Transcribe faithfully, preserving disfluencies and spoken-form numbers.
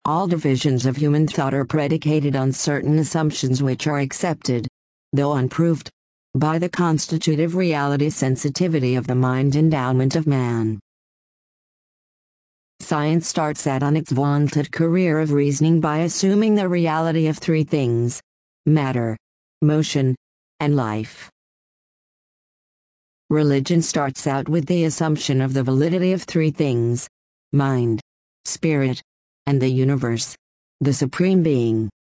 All divisions of human thought are predicated on certain assumptions which are accepted, though unproved, by the constitutive reality sensitivity of the mind endowment of man. Science starts out on its vaunted career of reasoning by assuming the reality of three things: matter, motion, and life. Religion starts out with the assumption of the validity of three things: mind, spirit, and the universe, the supreme being.